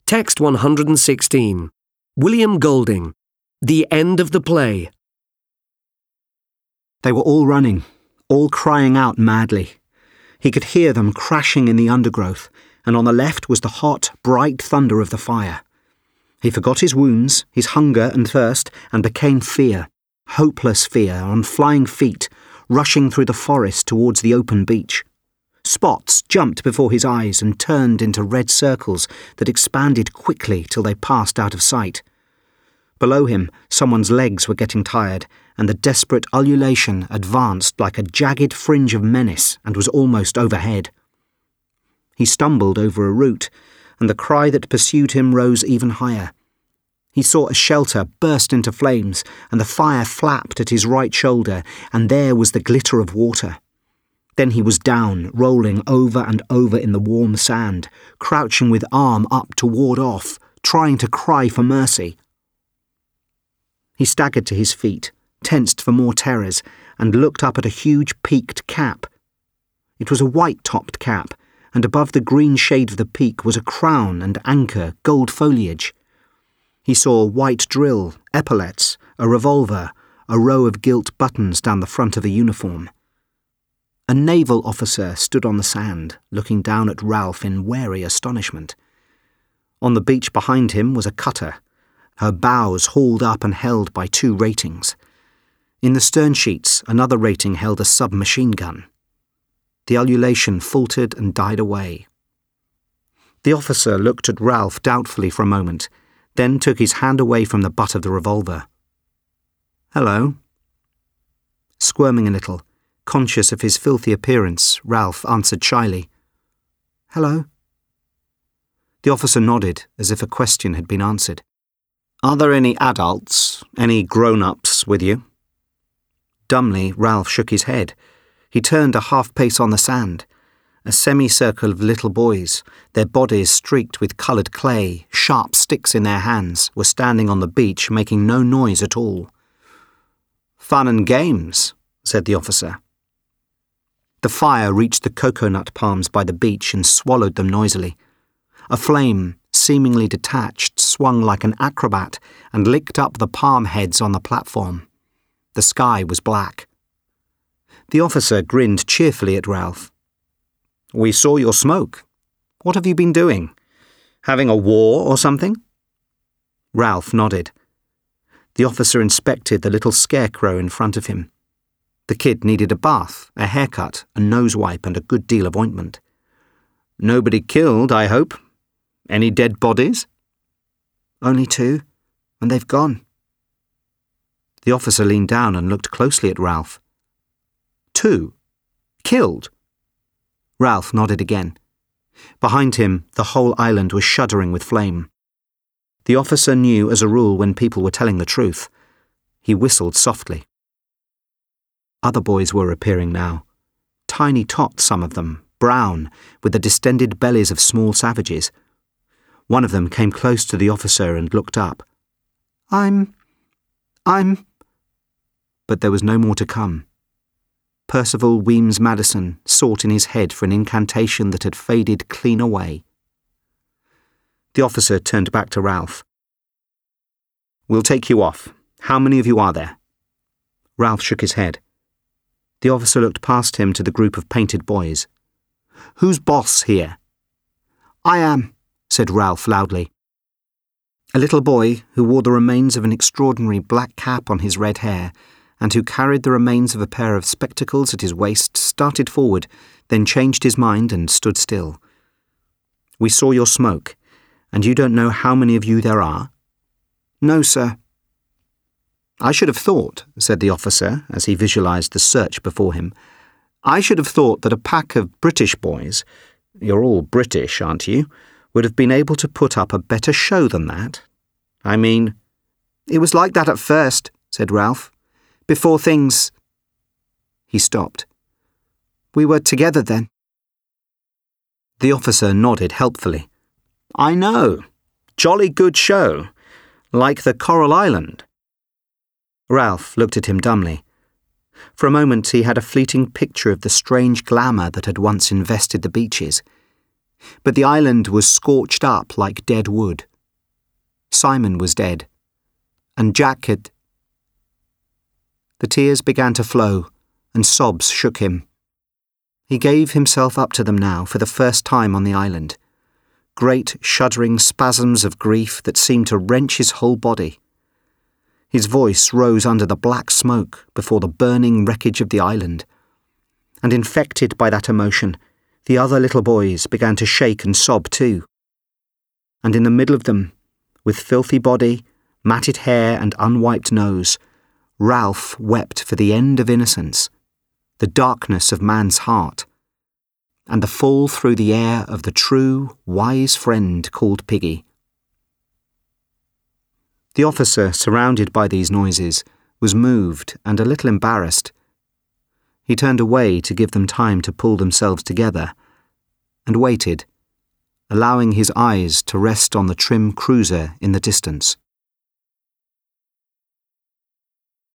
Text 116. William Golding. The End of the Play. They were all running, all crying out madly. He could hear them crashing in the undergrowth, and on the left was the hot, bright thunder of the fire. He forgot his wounds, his hunger and thirst, and became fear, hopeless fear, on flying feet, rushing through the forest towards the open beach. Spots jumped before his eyes and turned into red circles that expanded quickly till they passed out of sight. Below him, someone's legs were getting tired, and the desperate ululation advanced like a jagged fringe of menace and was almost overhead. He stumbled over a root, and the cry that pursued him rose even higher. He saw a shelter burst into flames, and the fire flapped at his right shoulder, and there was the glitter of water. Then he was down, rolling over and over in the warm sand, crouching with arm up to ward off, trying to cry for mercy. He staggered to his feet, tensed for more terrors, and looked up at a huge peaked cap. It was a white-topped cap, and above the green shade of the peak was a crown and anchor, gold foliage. He saw a white drill, epaulets, a revolver, a row of gilt buttons down the front of a uniform. A naval officer stood on the sand, looking down at Ralph in wary astonishment. On the beach behind him was a cutter, her bows hauled up and held by 2 ratings. In the stern sheets, another rating held a submachine gun. The ululation faltered and died away. The officer looked at Ralph doubtfully for a moment, then took his hand away from the butt of the revolver. "Hello." Squirming a little, conscious of his filthy appearance, Ralph answered shyly, "Hello." The officer nodded, as if a question had been answered. "Are there any adults, any grown-ups with you?" Dumbly, Ralph shook his head. He turned a half-pace on the sand. A semicircle of little boys, their bodies streaked with coloured clay, sharp sticks in their hands, were standing on the beach, making no noise at all. "Fun and games," said the officer. The fire reached the coconut palms by the beach and swallowed them noisily. A flame, seemingly detached, swung like an acrobat and licked up the palm heads on the platform. The sky was black. The officer grinned cheerfully at Ralph. "We saw your smoke. What have you been doing? Having a war or something?" Ralph nodded. The officer inspected the little scarecrow in front of him. The kid needed a bath, a haircut, a nose wipe, and a good deal of ointment. "Nobody killed, I hope? Any dead bodies?" "Only 2, and they've gone." The officer leaned down and looked closely at Ralph. 2? Killed? Ralph nodded again. Behind him, the whole island was shuddering with flame. The officer knew as a rule when people were telling the truth. He whistled softly. Other boys were appearing now. Tiny tots, some of them, brown, with the distended bellies of small savages. One of them came close to the officer and looked up. I'm... But there was no more to come. Percival Weems Madison sought in his head for an incantation that had faded clean away. The officer turned back to Ralph. "We'll take you off. How many of you are there?" Ralph shook his head. The officer looked past him to the group of painted boys. "Who's boss here?" "I am," said Ralph loudly. A little boy who wore the remains of an extraordinary black cap on his red hair and who carried the remains of a pair of spectacles at his waist started forward, then changed his mind and stood still. "We saw your smoke, and you don't know how many of you there are?" "No, sir." "I should have thought," said the officer as he visualised the search before him, "I should have thought that a pack of British boys, you're all British, aren't you, would have been able to put up a better show than that. I mean..." "It was like that at first," said Ralph. "Before things..." He stopped. "We were together then." The officer nodded helpfully. "I know. Jolly good show. Like the Coral Island." Ralph looked at him dumbly. For a moment he had a fleeting picture of the strange glamour that had once invested the beaches. but the island was scorched up like dead wood. Simon was dead, and Jack had... The tears began to flow, and sobs shook him. He gave himself up to them now for the first time on the island. Great shuddering spasms of grief that seemed to wrench his whole body. His voice rose under the black smoke before the burning wreckage of the island. And infected by that emotion, the other little boys began to shake and sob too. And in the middle of them, with filthy body, matted hair and unwiped nose, Ralph wept for the end of innocence, the darkness of man's heart, and the fall through the air of the true, wise friend called Piggy. The officer, surrounded by these noises, was moved and a little embarrassed. He turned away to give them time to pull themselves together, and waited, allowing his eyes to rest on the trim cruiser in the distance.